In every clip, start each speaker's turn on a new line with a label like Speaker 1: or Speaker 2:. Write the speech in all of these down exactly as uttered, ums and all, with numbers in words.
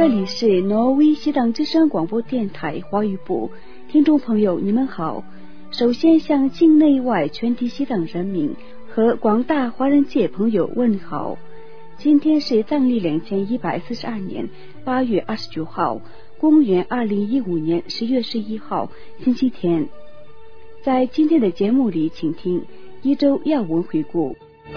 Speaker 1: 这里是挪威西藏之声广播电台华语部，听众朋友你们好。首先向境内外全体西藏人民和广大华人界朋友问好。今天是藏历两千一百四十二年八月二十九号，公元二零一五年十月十一号，星期天。在今天的节目里，请听一周要闻回顾。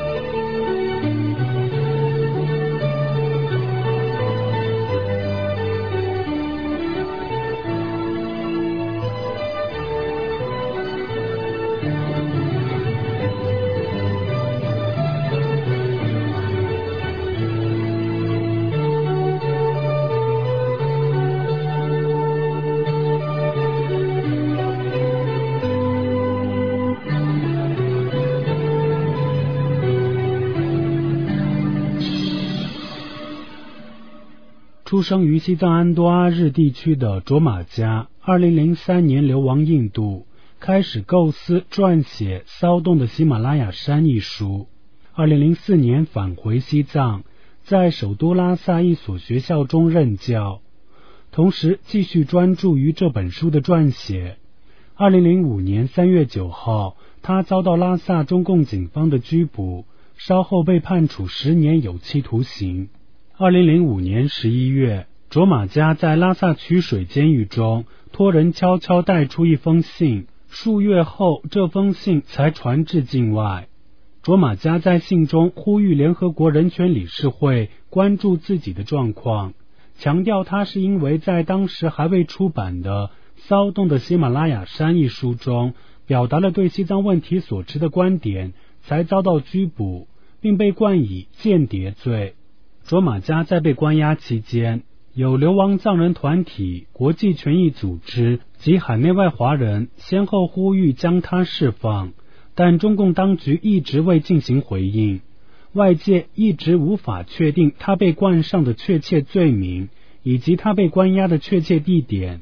Speaker 2: 出生于西藏安多阿日地区的卓玛嘉，二零零三年流亡印度，开始构思撰写《骚动的喜马拉雅山》一书。二零零四年返回西藏，在首都拉萨一所学校中任教，同时继续专注于这本书的撰写。二零零五年三月九号，他遭到拉萨中共警方的拘捕，稍后被判处十年有期徒刑。二零零五年十一月，卓玛嘉在拉萨曲水监狱中托人悄悄带出一封信，数月后这封信才传至境外。卓玛嘉在信中呼吁联合国人权理事会关注自己的状况，强调他是因为在当时还未出版的《骚动的喜马拉雅山》一书中表达了对西藏问题所持的观点，才遭到拘捕，并被冠以间谍罪。卓玛嘉在被关押期间，有流亡藏人团体、国际权益组织及海内外华人先后呼吁将他释放，但中共当局一直未进行回应，外界一直无法确定他被冠上的确切罪名以及他被关押的确切地点。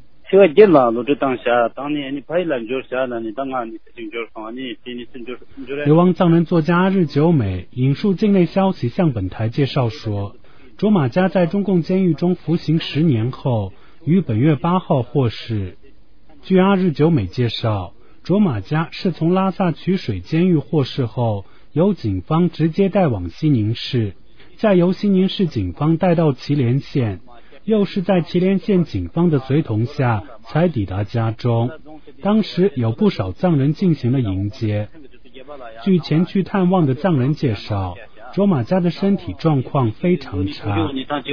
Speaker 2: 流亡藏人作家阿日久美引述境内消息向本台介绍说，卓玛嘉在中共监狱中服刑十年后，于本月八号获释。据阿日久美介绍，卓玛嘉是从拉萨曲水监狱获释后，由警方直接带往西宁市，再由西宁市警方带到祁连县，又是在祁连县警方的随同下才抵达家中。当时有不少藏人进行了迎接。据前去探望的藏人介绍，卓玛嘉的身体状况非常差。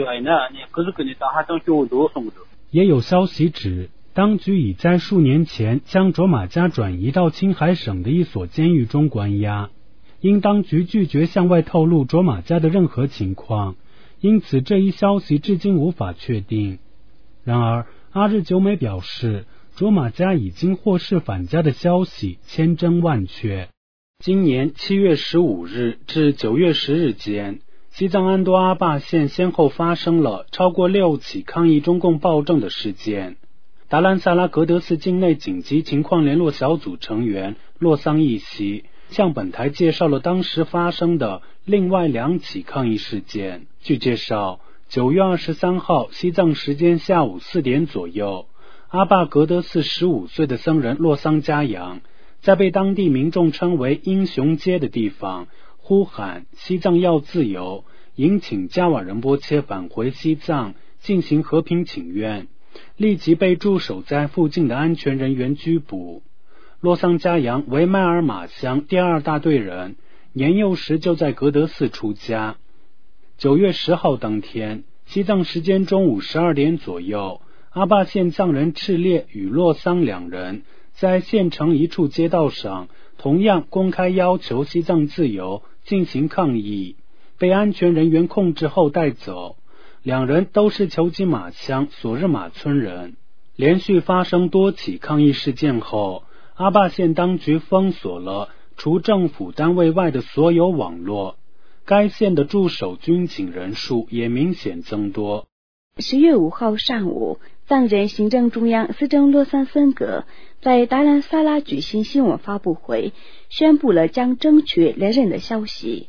Speaker 2: 也有消息指，当局已在数年前将卓玛嘉转移到青海省的一所监狱中关押，因当局拒绝向外透露卓玛嘉的任何情况，因此这一消息至今无法确定。然而阿日久美表示，卓玛嘉已经获释返家的消息千真万确。今年七月十五日至九月十日间，西藏安多阿坝县先后发生了超过六起抗议中共暴政的事件。达兰萨拉格德寺境内紧急情况联络小组成员洛桑义熙向本台介绍了当时发生的另外两起抗议事件。据介绍，九月二十三号西藏时间下午四点左右，阿坝格德寺十五岁的僧人洛桑嘉扬在被当地民众称为英雄街的地方呼喊西藏要自由，迎请加瓦仁波切返回西藏进行和平请愿，立即被驻守在附近的安全人员拘捕。洛桑嘉扬为迈尔马乡第二大队人，年幼时就在格德寺出家。九月十号当天，西藏时间中午十二点左右，阿坝县藏人赤烈与洛桑两人在县城一处街道上同样公开要求西藏自由进行抗议，被安全人员控制后带走。两人都是求吉马乡索日玛村人。连续发生多起抗议事件后，阿坝县当局封锁了除政府单位外的所有网络，该县的驻守军警人数也明显增多。
Speaker 1: 十月五号上午，藏人行政中央司政洛桑森格在达兰萨拉举行新闻发布会，宣布了将争取连任的消息。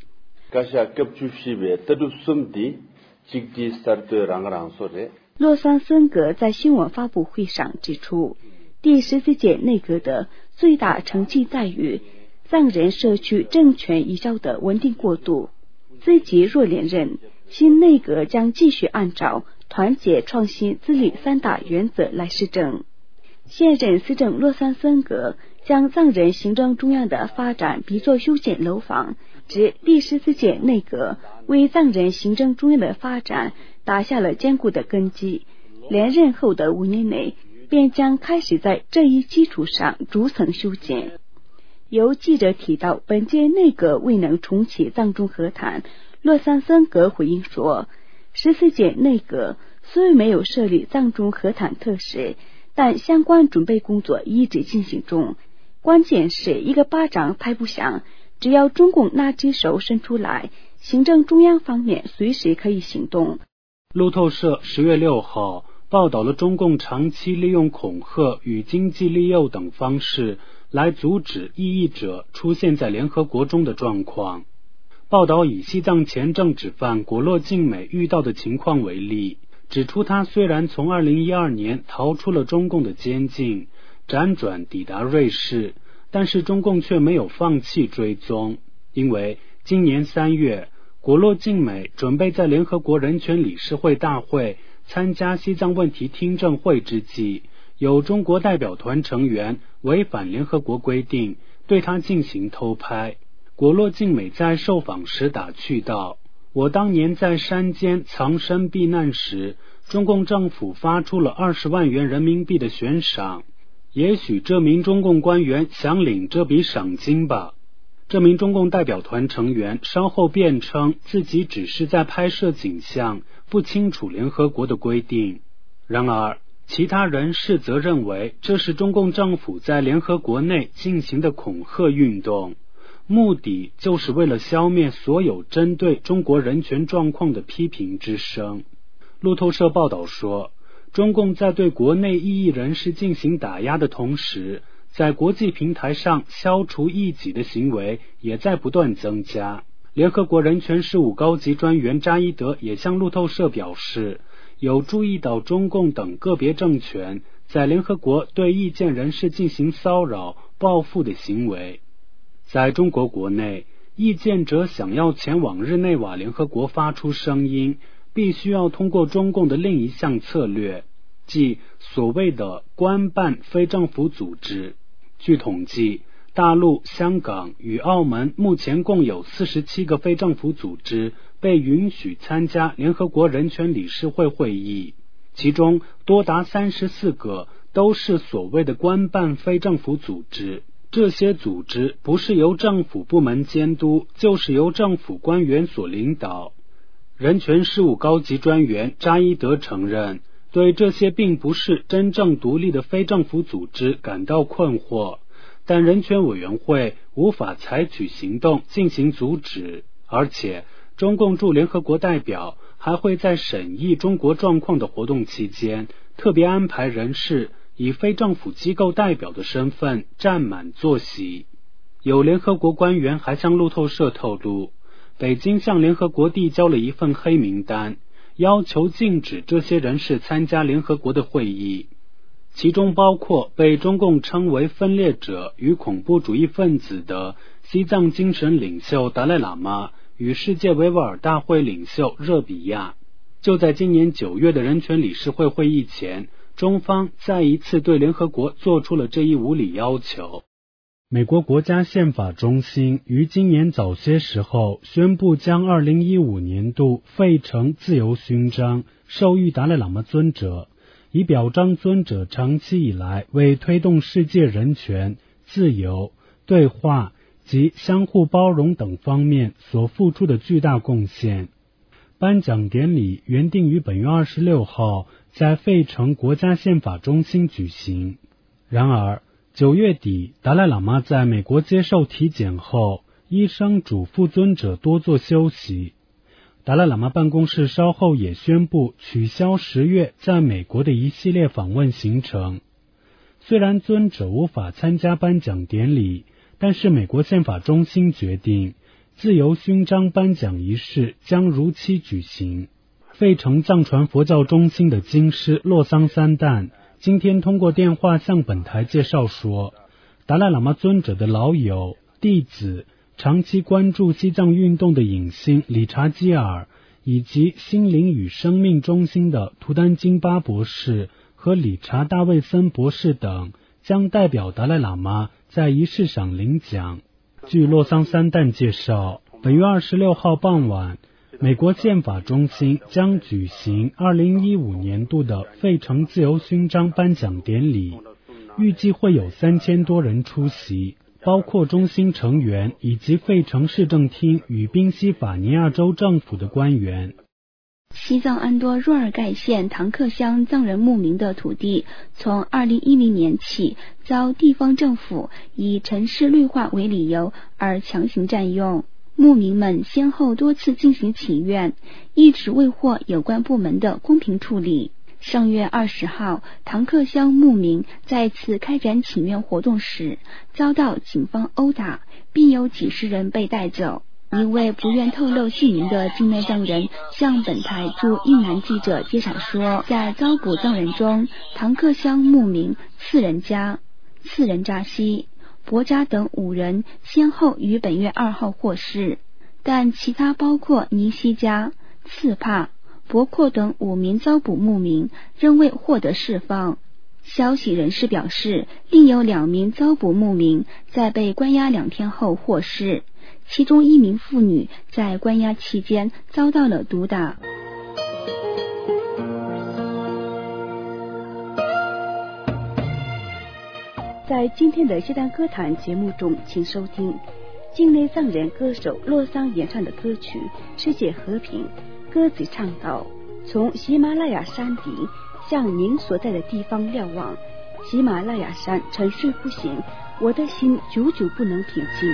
Speaker 1: 洛桑森格在新闻发布会上指出，第十四届内阁的最大成绩在于藏人社区政权移交的稳定过渡。自己若连任，新内阁将继续按照团结、创新、自立三大原则来施政。现任司政洛桑森格将藏人行政中央的发展比作修建楼房，指第十四届内阁为藏人行政中央的发展打下了坚固的根基，连任后的五年内便将开始在这一基础上逐层修建。有记者提到本届内阁未能重启藏中和谈，洛桑森格回应说，十四届内阁虽没有设立藏中和谈特使，但相关准备工作一直进行中，关键是一个巴掌拍不响，只要中共那只手伸出来，行政中央方面随时可以行动。
Speaker 2: 路透社十月六号报道了中共长期利用恐吓与经济利诱等方式来阻止异议者出现在联合国中的状况。报道以西藏前政治犯果洛净美遇到的情况为例，指出他虽然从二零一二年逃出了中共的监禁，辗转抵达瑞士，但是中共却没有放弃追踪，因为今年三月，果洛净美准备在联合国人权理事会大会参加西藏问题听证会之际，有中国代表团成员违反联合国规定，对他进行偷拍。果洛净美在受访时打趣道，我当年在山间藏身避难时，中共政府发出了二十万元人民币的悬赏，也许这名中共官员想领这笔赏金吧。这名中共代表团成员稍后辩称自己只是在拍摄景象，不清楚联合国的规定。然而其他人士则认为这是中共政府在联合国内进行的恐吓运动，目的就是为了消灭所有针对中国人权状况的批评之声。路透社报道说，中共在对国内异议人士进行打压的同时，在国际平台上消除异己的行为也在不断增加。联合国人权事务高级专员扎伊德也向路透社表示，有注意到中共等个别政权在联合国对意见人士进行骚扰、报复的行为。在中国国内，意见者想要前往日内瓦联合国发出声音，必须要通过中共的另一项策略，即所谓的官办非政府组织。据统计，大陆、香港与澳门目前共有四十七个非政府组织被允许参加联合国人权理事会会议，其中多达三十四个都是所谓的官办非政府组织。这些组织不是由政府部门监督，就是由政府官员所领导。人权事务高级专员扎伊德承认，对这些并不是真正独立的非政府组织感到困惑，但人权委员会无法采取行动进行阻止，而且中共驻联合国代表还会在审议中国状况的活动期间，特别安排人士以非政府机构代表的身份占满座席。有联合国官员还向路透社透露，北京向联合国递交了一份黑名单，要求禁止这些人士参加联合国的会议，其中包括被中共称为分裂者与恐怖主义分子的西藏精神领袖达赖喇嘛与世界维吾尔大会领袖热比亚。就在今年九月的人权理事会会议前，中方再一次对联合国做出了这一无理要求。 美国国家宪法中心于今年早些时候宣布将二零一五年度费城自由勋章授予达赖喇嘛尊者，以表彰尊者长期以来为推动世界人权、自由、对话及相互包容等方面所付出的巨大贡献。颁奖典礼原定于本月二十六号在费城国家宪法中心举行，然而九月底，达赖喇嘛在美国接受体检后，医生嘱咐尊者多做休息。达赖喇嘛办公室稍后也宣布取消十月在美国的一系列访问行程。虽然尊者无法参加颁奖典礼，但是美国宪法中心决定，自由勋章颁奖仪式将如期举行。 费城藏传佛教中心的经师洛桑三旦今天通过电话向本台介绍说，达赖喇嘛尊者的老友、弟子、长期关注西藏运动的影星理查基尔，以及心灵与生命中心的图丹金巴博士和理查大卫森博士等将代表达赖喇嘛在仪式上领奖。据洛桑三旦介绍，本月二十六号傍晚，美国宪法中心将举行二零一五年度的费城自由勋章颁奖典礼，预计会有三千多人出席，包括中心成员以及费城市政厅与宾夕法尼亚州政府的官员。
Speaker 1: 西藏安多若尔盖县唐克乡藏人牧民的土地，从二零一零年起遭地方政府以城市绿化为理由而强行占用。牧民们先后多次进行请愿，一直未获有关部门的公平处理。上月二十号，唐克乡牧民再次开展请愿活动时，遭到警方殴打，并有几十人被带走。一位不愿透露姓名的境内藏人向本台驻印南记者介绍说，在遭捕藏人中，唐克乡牧民次仁家、次仁扎西、博扎等五人先后于本月二号获释，但其他包括尼西加、次帕、博阔等五名遭捕牧民仍未获得释放。消息人士表示，另有两名遭捕牧民在被关押两天后获释，其中一名妇女在关押期间遭到了毒打。在今天的西藏歌坛节目中，请收听境内藏人歌手洛桑演唱的歌曲《世界和平》。歌词唱道：从喜马拉雅山顶向您所在的地方瞭望，喜马拉雅山沉睡不醒，我的心久久不能平静。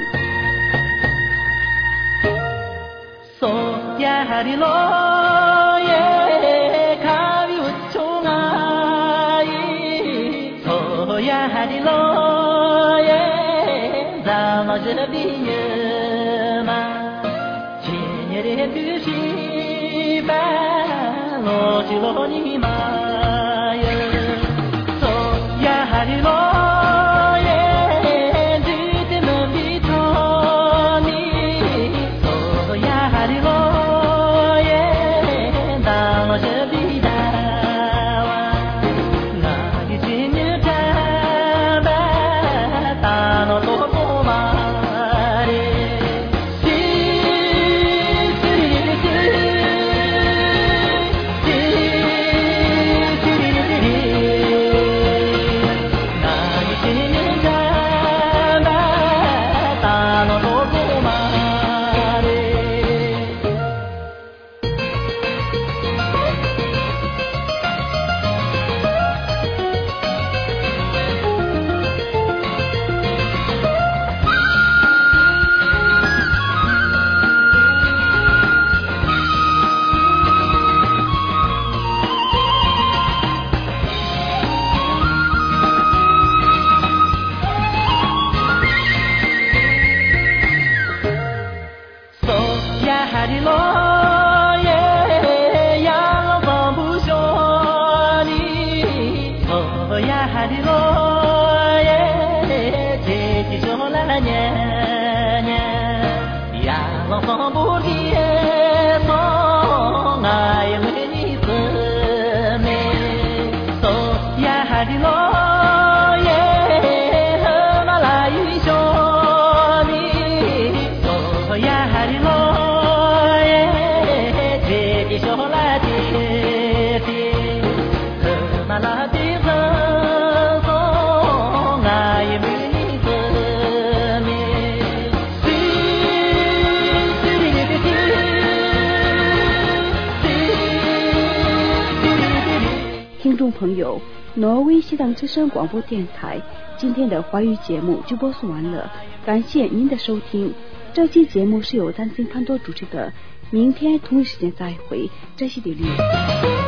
Speaker 1: 听众朋友，挪威西藏之声广播电台今天的华语节目就播送完了，感谢您的收听。这期节目是由丹心潘多主持的，明天同一时间再会，这是李丽。